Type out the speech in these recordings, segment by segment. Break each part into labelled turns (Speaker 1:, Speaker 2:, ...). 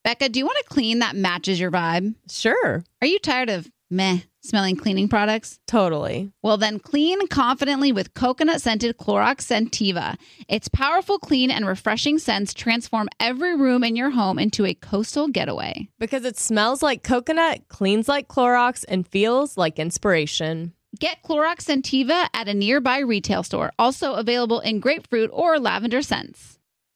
Speaker 1: Becca, do you want a clean that matches your vibe?
Speaker 2: Sure.
Speaker 1: Are you tired of smelling cleaning products?
Speaker 2: Totally.
Speaker 1: Well, then clean confidently with coconut-scented Clorox Scentiva. Its powerful, clean, and refreshing scents transform every room in your home into a coastal getaway.
Speaker 2: Because it smells like coconut, cleans like Clorox, and feels like inspiration.
Speaker 1: Get Clorox Scentiva at a nearby retail store. Also available in grapefruit or lavender scents.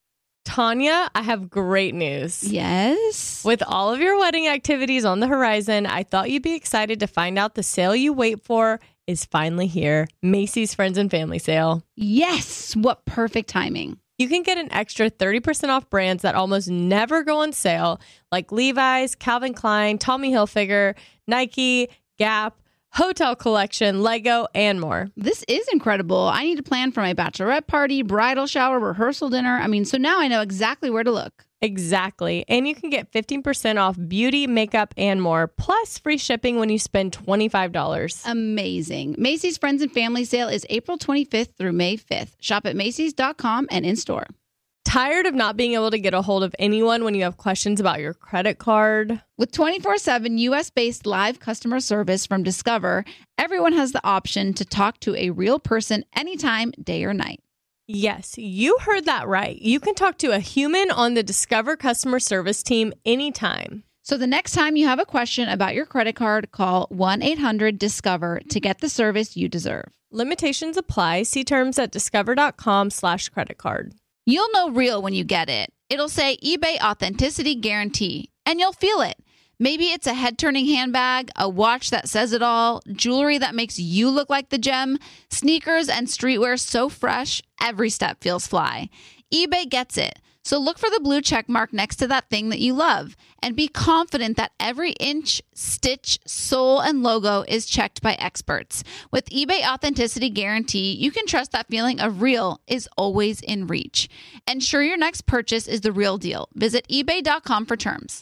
Speaker 2: Tanya, I have great news.
Speaker 1: Yes?
Speaker 2: With all of your wedding activities on the horizon, I thought you'd be excited to find out the sale you wait for is finally here. Macy's Friends and Family Sale.
Speaker 1: Yes! What perfect timing.
Speaker 2: You can get an extra 30% off brands that almost never go on sale, like Levi's, Calvin Klein, Tommy Hilfiger, Nike, Gap, Hotel Collection, Lego, and more.
Speaker 1: This is incredible. I need to plan for my bachelorette party, bridal shower, rehearsal dinner. So now I know exactly where to look.
Speaker 2: Exactly. And you can get 15% off beauty, makeup, and more, plus free shipping when you spend $25.
Speaker 1: Amazing. Macy's Friends and Family Sale is April 25th through May 5th. Shop at Macys.com and in-store.
Speaker 2: Tired of not being able to get a hold of anyone when you have questions about your credit card?
Speaker 1: With 24/7 U.S.-based live customer service from Discover, everyone has the option to talk to a real person anytime, day or night.
Speaker 2: Yes, you heard that right. You can talk to a human on the Discover customer service team anytime.
Speaker 1: So the next time you have a question about your credit card, call 1-800-DISCOVER to get the service you deserve.
Speaker 2: Limitations apply. See terms at discover.com/creditcard.
Speaker 1: You'll know real when you get it. It'll say eBay Authenticity Guarantee, and you'll feel it. Maybe it's a head-turning handbag, a watch that says it all, jewelry that makes you look like the gem, sneakers and streetwear so fresh, every step feels fly. eBay gets it. So look for the blue check mark next to that thing that you love and be confident that every inch, stitch, sole, and logo is checked by experts. With eBay Authenticity Guarantee, you can trust that feeling of real is always in reach. Ensure your next purchase is the real deal. Visit ebay.com for terms.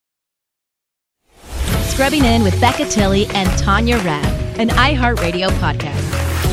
Speaker 3: Scrubbing In with Becca Tilley and Tanya Rad, an iHeartRadio podcast.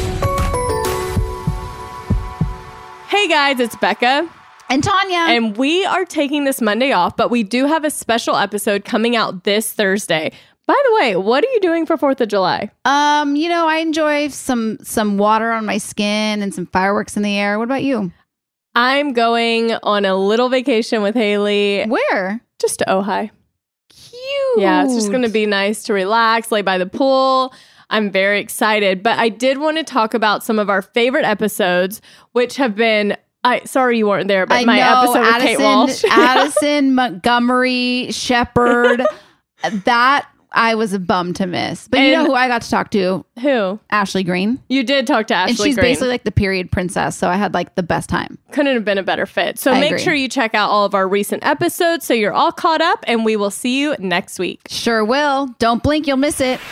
Speaker 2: Hey guys, it's Becca.
Speaker 1: And Tanya.
Speaker 2: And we are taking this Monday off, but we do have a special episode coming out this Thursday. By the way, what are you doing for 4th of July?
Speaker 1: I enjoy some water on my skin and some fireworks in the air. What about you?
Speaker 2: I'm going on a little vacation with Haley.
Speaker 1: Where?
Speaker 2: Just to Ojai.
Speaker 1: Cute.
Speaker 2: Yeah, it's just going to be nice to relax, lay by the pool. I'm very excited. But I did want to talk about some of our favorite episodes, which have been... sorry you weren't there, but my episode with Kate Walsh.
Speaker 1: Addison, Montgomery, Shepard. That I was a bum to miss. But you know who I got to talk to?
Speaker 2: Who?
Speaker 1: Ashley Green.
Speaker 2: You did talk to Ashley
Speaker 1: Green. And she's
Speaker 2: Green.
Speaker 1: basically like the period princess. So I had like the best time.
Speaker 2: Couldn't have been a better fit. So make sure you check out all of our recent episodes so you're all caught up, and we will see you next week.
Speaker 1: Sure will. Don't blink. You'll miss it.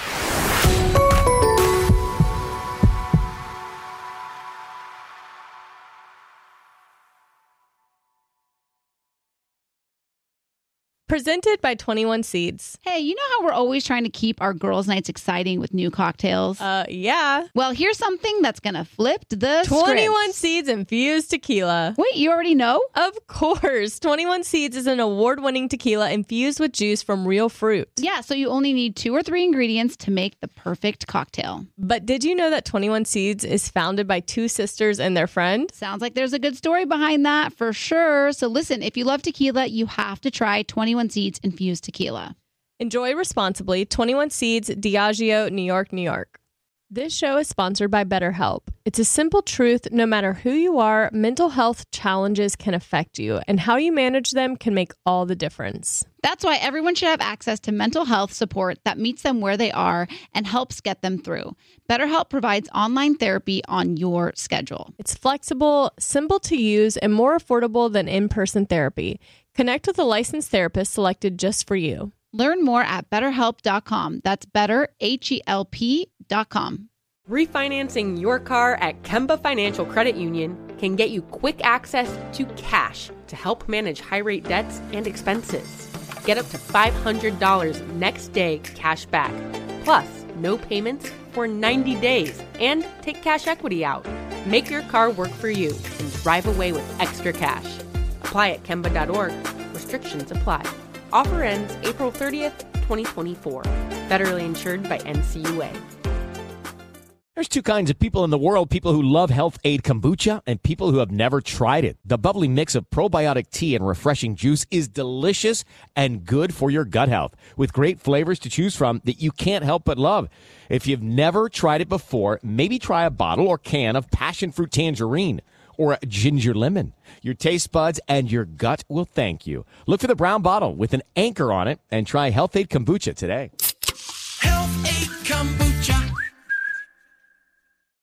Speaker 2: Presented by 21 Seeds.
Speaker 1: Hey, you know how we're always trying to keep our girls' nights exciting with new cocktails?
Speaker 2: Yeah.
Speaker 1: Well, here's something that's going to flip the
Speaker 2: 21
Speaker 1: script.
Speaker 2: Seeds infused tequila.
Speaker 1: Wait, you already know?
Speaker 2: Of course. 21 Seeds is an award-winning tequila infused with juice from real fruit.
Speaker 1: Yeah, so you only need 2 or 3 ingredients to make the perfect cocktail.
Speaker 2: But did you know that 21 Seeds is founded by 2 sisters and their friend?
Speaker 1: Sounds like there's a good story behind that for sure. So listen, if you love tequila, you have to try 21 Seeds infused tequila.
Speaker 2: Enjoy responsibly. 21 Seeds, Diageo, New York, New York. This show is sponsored by BetterHelp. It's a simple truth. No matter who you are, mental health challenges can affect you, and how you manage them can make all the difference.
Speaker 1: That's why everyone should have access to mental health support that meets them where they are and helps get them through. BetterHelp provides online therapy on your schedule.
Speaker 2: It's flexible, simple to use, and more affordable than in-person therapy. Connect with a licensed therapist selected just for you.
Speaker 1: Learn more at BetterHelp.com. That's BetterHelp.com.
Speaker 4: Refinancing your car at Kemba Financial Credit Union can get you quick access to cash to help manage high-rate debts and expenses. Get up to $500 next day cash back, plus no payments for 90 days, and take cash equity out. Make your car work for you and drive away with extra cash. Apply at Kemba.org. Restrictions apply. Offer ends April 30th, 2024. Federally insured by NCUA.
Speaker 5: There's two kinds of people in the world, people who love Health Aid Kombucha and people who have never tried it. The bubbly mix of probiotic tea and refreshing juice is delicious and good for your gut health, with great flavors to choose from that you can't help but love. If you've never tried it before, maybe try a bottle or can of passion fruit tangerine or ginger lemon. Your taste buds and your gut will thank you. Look for the brown bottle with an anchor on it and try Health Aid Kombucha today.